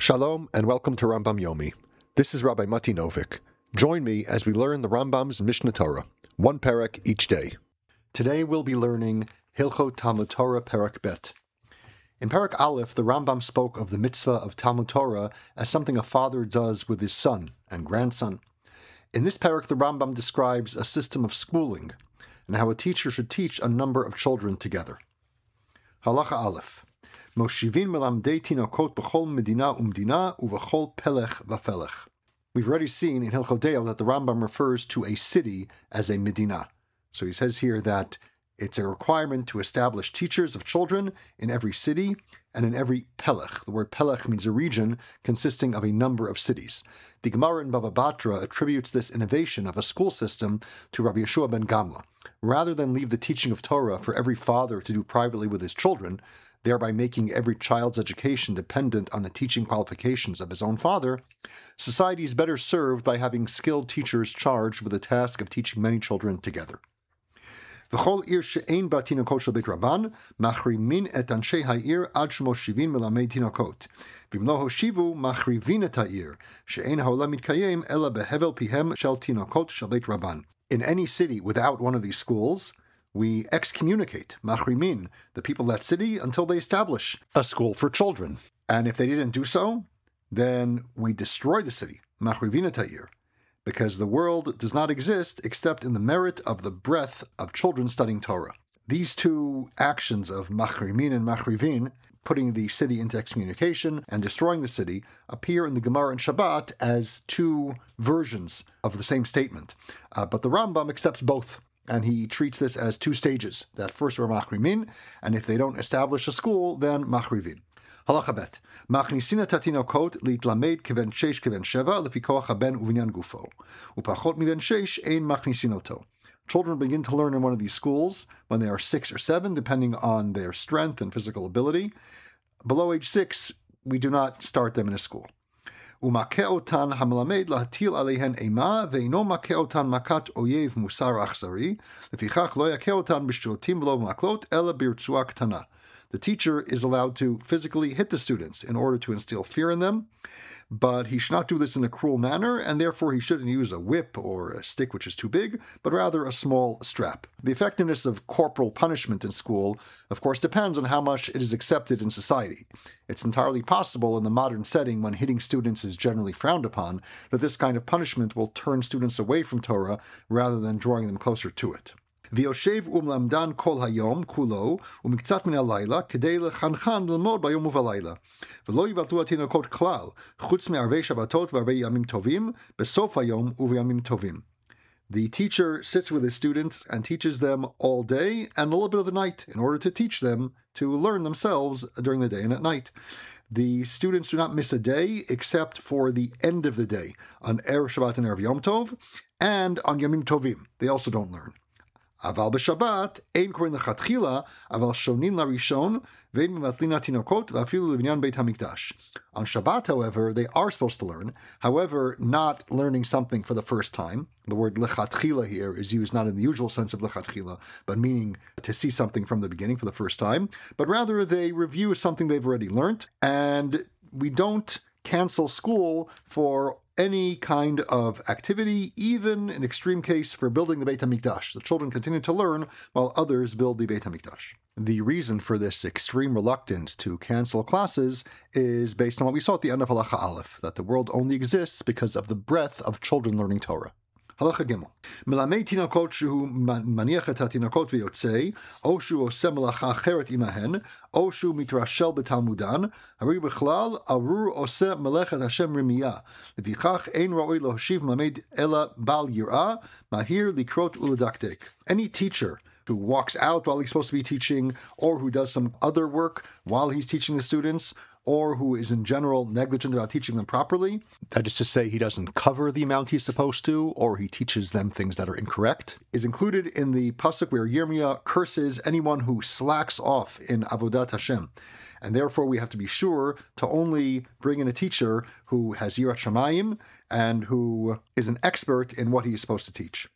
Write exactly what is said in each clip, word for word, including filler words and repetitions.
Shalom and welcome to Rambam Yomi. This is Rabbi Mati Novik. Join me as we learn the Rambam's Mishnah Torah, one parak each day. Today we'll be learning Hilchot Talmud Torah Parak Bet. In Parak Aleph, the Rambam spoke of the mitzvah of Talmud Torah as something a father does with his son and grandson. In this parak, the Rambam describes a system of schooling and how a teacher should teach a number of children together. Halacha Aleph. Moshivin melamdei tinokot b'chol medina umdina uv'chol pelech v'felech. We've already seen in Hilchot Deo that the Rambam refers to a city as a medina. So he says here that it's a requirement to establish teachers of children in every city and in every pelech. The word pelech means a region consisting of a number of cities. The Gemara in Bava Batra attributes this innovation of a school system to Rabbi Yeshua ben Gamla. Rather than leave the teaching of Torah for every father to do privately with his children, thereby making every child's education dependent on the teaching qualifications of his own father, society is better served by having skilled teachers charged with the task of teaching many children together. V'chol ir she'ein ba tinokot shel beit rabban, machrimin et anshei ha'ir ad shemoshivin melamed tinokot. V'im lo hoshivu, machrivin et ha'ir, she'ein ha'olam mitkayem ela behevel pihem shel tinokot shel beit rabban. In any city without one of these schools, we excommunicate, machrimin, the people of that city until they establish a school for children. And if they didn't do so, then we destroy the city, machrivin et ha'ir, because the world does not exist except in the merit of the breadth of children studying Torah. These two actions of machrimin and machrivin, putting the city into excommunication and destroying the city, appear in the Gemara and Shabbat as two versions of the same statement. Uh, but the Rambam accepts both, and he treats this as two stages. That first were machrimin, and if they don't establish a school, then machrivin. Halacha bet. Machnisina tatinokot litlamed keven sheish keven sheva lefi koach haben uvinyan gufo. Upachot miven sheish ein machnisinoto. Children begin to learn in one of these schools when they are six or seven, depending on their strength and physical ability. Below age six, we do not start them in a school. Umakeotan hamelamed lahatil alehen ema veino makeotan makat oyev musar achzari lefichach lo yakeotan b'shrotim v'lo maklot ela birtzua ktana. The teacher is allowed to physically hit the students in order to instill fear in them, but he should not do this in a cruel manner, and therefore he shouldn't use a whip or a stick which is too big, but rather a small strap. The effectiveness of corporal punishment in school, of course, depends on how much it is accepted in society. It's entirely possible in the modern setting, when hitting students is generally frowned upon, that this kind of punishment will turn students away from Torah rather than drawing them closer to it. V'yoshev umlamdan kol hayom kulo umiktzat min halayla kedei lechanchan lelmod bayom uvalayla v'lo yivatlu hatinokot klal chutz me'arvei shabbatot v'arvei yamim tovim besof hayom uv'yamim tovim. The teacher sits with his students and teaches them all day and a little bit of the night in order to teach them to learn themselves during the day and at night. The students do not miss a day except for the end of the day on Erev Shabbat and Erev Yom Tov, and on Yamim Tovim. They also don't learn. Aval b'Shabbat ein korin lechatchila, aval shonin larishon ve'ein mivatlin hatinokot v'afilu levinyan beit hamikdash. On Shabbat, however, they are supposed to learn. However, not learning something for the first time. The word lechatchila here is used not in the usual sense of lechatchila, but meaning to see something from the beginning for the first time. But rather, they review something they've already learned, and we don't cancel school for any kind of activity, even in extreme case for building the Beit HaMikdash. The children continue to learn while others build the Beit HaMikdash. The reason for this extreme reluctance to cancel classes is based on what we saw at the end of Halacha Aleph, that the world only exists because of the breadth of children learning Torah. Halacha Gimel. Melamei tinokot shehu maniach et hatinokot v'yotzei, o shehu oseh melacha acheret imahen, o shehu mitrashel b'talmudan, hari b'chlal arur oseh melechet Hashem rimiyah. Levichach ein ra'oi lohoshiv melamed ela bal yirah, mahir likrot uledaktek. Any teacher who walks out while he's supposed to be teaching, or who does some other work while he's teaching the students, or who is in general negligent about teaching them properly, that is to say he doesn't cover the amount he's supposed to, or he teaches them things that are incorrect, is included in the pasuk where Yirmiyah curses anyone who slacks off in Avodat Hashem. And therefore we have to be sure to only bring in a teacher who has Yirat Shamayim and who is an expert in what he is supposed to teach.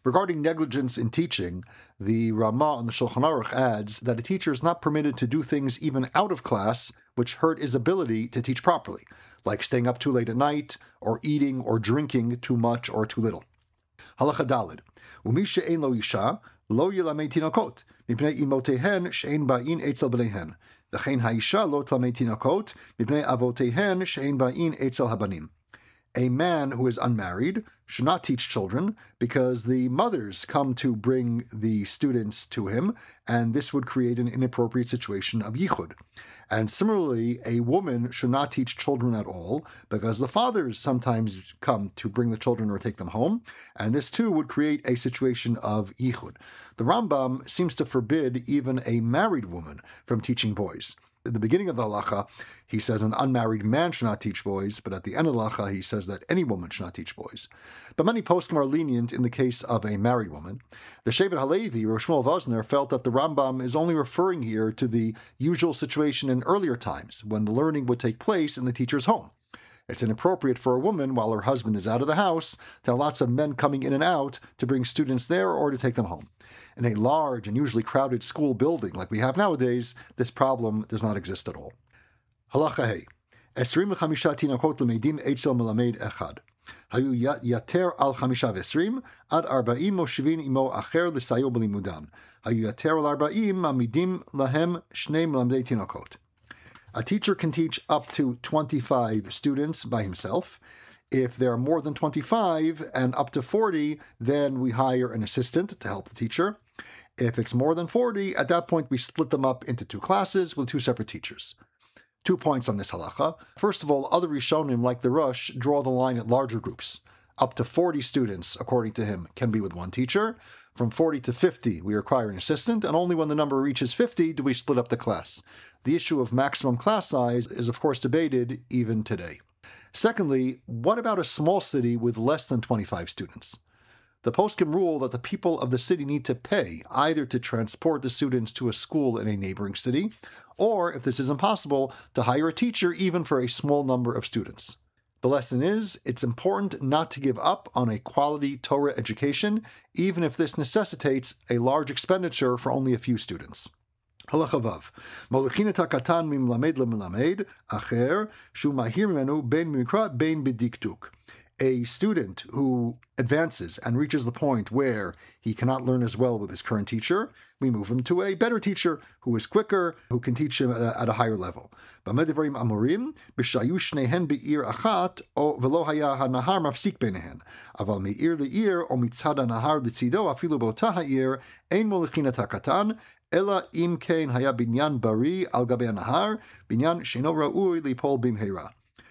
Regarding negligence in teaching, the Ramah on the Shulchan Aruch adds that a teacher is not permitted to do things even out of class which hurt his ability to teach properly, like staying up too late at night, or eating or drinking too much or too little. Halacha Daled. Umi she'ein lo isha, lo yilamei tinokot, mipnei imotehen she'ein ba'in etzel b'neihen, v'chein ha'isha lo tlamei tinokot, mipnei avotehen she'ein ba'in etzel habanim. A man who is unmarried should not teach children because the mothers come to bring the students to him, and this would create an inappropriate situation of yichud. And similarly, a woman should not teach children at all because the fathers sometimes come to bring the children or take them home, and this too would create a situation of yichud. The Rambam seems to forbid even a married woman from teaching boys. At the beginning of the halacha, he says an unmarried man should not teach boys, but at the end of the halacha, he says that any woman should not teach boys. But many poskim are lenient in the case of a married woman. The Shevet Halevi, Rosh Shmuel Vosner, felt that the Rambam is only referring here to the usual situation in earlier times, when the learning would take place in the teacher's home. It's inappropriate for a woman, while her husband is out of the house, to have lots of men coming in and out to bring students there or to take them home. In a large and usually crowded school building like we have nowadays, this problem does not exist at all. Halacha Hey. Esrim l'chamisha tinakot l'meidim eitzel melamed echad. Hayu yater al chamisha v'esrim, ad arba'im moshivin imo acher l'sayo b'limudan. Hayu yater al arba'im mamidim lahem shnei melamdei tinakot. A teacher can teach up to twenty-five students by himself. If there are more than twenty-five and up to forty, then we hire an assistant to help the teacher. If it's more than forty, at that point we split them up into two classes with two separate teachers. Two points on this halacha. First of all, other Rishonim, like the Rosh, draw the line at larger groups. Up to forty students, according to him, can be with one teacher. From forty to fifty, we require an assistant, and only when the number reaches fifty do we split up the class. The issue of maximum class size is, of course, debated even today. Secondly, what about a small city with less than twenty-five students? The poskim rule that the people of the city need to pay either to transport the students to a school in a neighboring city, or, if this is impossible, to hire a teacher even for a small number of students. The lesson is, it's important not to give up on a quality Torah education, even if this necessitates a large expenditure for only a few students. Halacha Vav. Molechina takatan mimlamed lemelamed acher shu mahir mimenu ben mikra ben bidiktuk. A student who advances and reaches the point where he cannot learn as well with his current teacher, we move him to a better teacher who is quicker, who can teach him at a, at a higher level. B'medivrim amorim b'shayu shnehen be'ir achat o v'lo haya hanahar mafsik beinehen aval me'ir le'ir o mitzad hanahar l'tzido afilu b'ota ha'ir ein molechina takatan ela im kein haya binyan bari al gabe hanahar binyan sheino ra'ui lipol bimheira.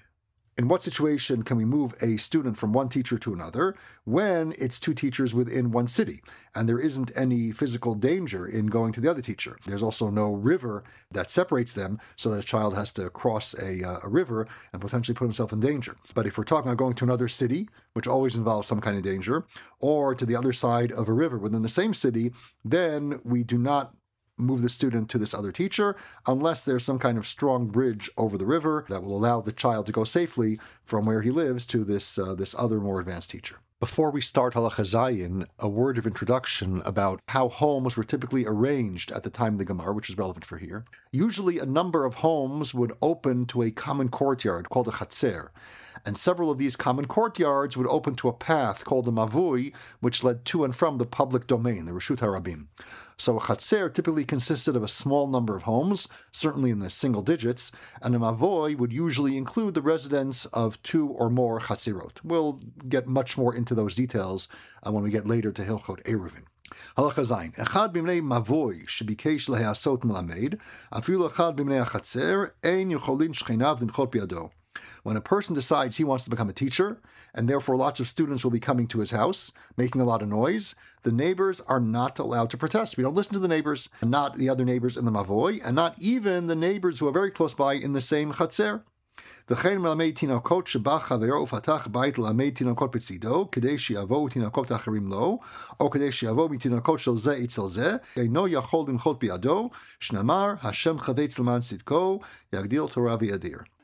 In what situation can we move a student from one teacher to another when it's two teachers within one city and there isn't any physical danger in going to the other teacher? There's also no river that separates them so that a child has to cross a, uh, a river and potentially put himself in danger. But if we're talking about going to another city, which always involves some kind of danger, or to the other side of a river within the same city, then we do not move the student to this other teacher unless there's some kind of strong bridge over the river that will allow the child to go safely from where he lives to this uh, this other more advanced teacher. Before we start Halacha Zayin, a word of introduction about how homes were typically arranged at the time of the Gemara, which is relevant for here. Usually a number of homes would open to a common courtyard called a chatzer, and several of these common courtyards would open to a path called a mavui, which led to and from the public domain, the Reshut HaRabim. So a chatzer typically consisted of a small number of homes, certainly in the single digits, and a mavoi would usually include the residence of two or more chatzirot. We'll get much more into those details uh, when we get later to Hilchot Eruvin. Halacha Zayin. Echad b'mnei mavoi shebikesh leheasot melamed, afilu echad b'mnei achatzer, ein yocholin shchenav limchot biado. When a person decides he wants to become a teacher, and therefore lots of students will be coming to his house, making a lot of noise, the neighbors are not allowed to protest. We don't listen to the neighbors, and not the other neighbors in the mavoi, and not even the neighbors who are very close by in the same chatzer. וכן מלמד תינוקות שבא חברו ופתח בית ללמד תינוקות בצידו, כדי שיבואו תינוקות אחרים לו, או כדי שיבואו מתינוקות של זה אצל זה, אינו יכול למחות בידו, שנאמר, השם חפץ למען צדקו, יגדיל תורה ויאדיר.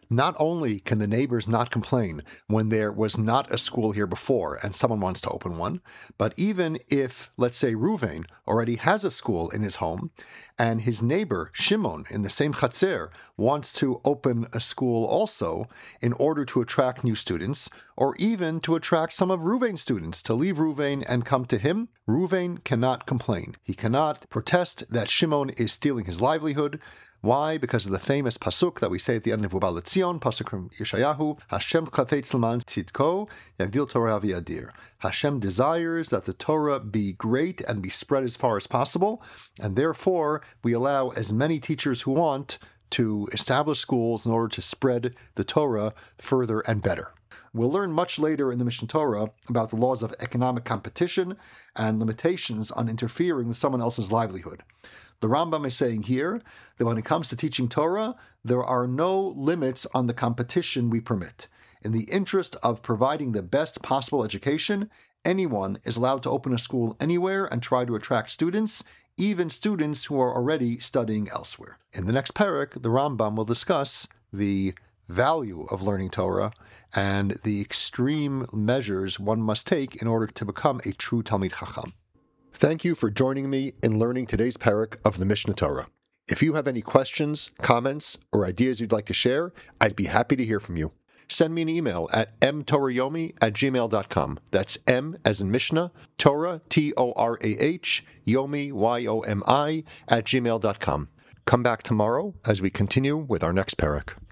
Not only can the neighbors not complain when there was not a school here before and someone wants to open one, but even if, let's say, Ruvain already has a school in his home, and his neighbor, Shimon, in the same Chatzer, wants to open a school also in order to attract new students, or even to attract some of Ruvain's students to leave Ruvain and come to him, Ruvain cannot complain. He cannot protest that Shimon is stealing his livelihood. Why? Because of the famous pasuk that we say at the end of Ubal Tzion, pasuk from Yeshayahu, Hashem chafetz l'man tzidko, yagdil Torah v'yadir. Hashem desires that the Torah be great and be spread as far as possible, and therefore we allow as many teachers who want to establish schools in order to spread the Torah further and better. We'll learn much later in the Mishnah Torah about the laws of economic competition and limitations on interfering with someone else's livelihood. The Rambam is saying here that when it comes to teaching Torah, there are no limits on the competition we permit. In the interest of providing the best possible education, anyone is allowed to open a school anywhere and try to attract students, even students who are already studying elsewhere. In the next parak, the Rambam will discuss the value of learning Torah and the extreme measures one must take in order to become a true Talmid Chacham. Thank you for joining me in learning today's parak of the Mishnah Torah. If you have any questions, comments, or ideas you'd like to share, I'd be happy to hear from you. Send me an email at mtorayomi at gmail dot com. That's M as in Mishnah, Torah, T O R A H, Yomi, Y O M I, at gmail dot com. Come back tomorrow as we continue with our next parak.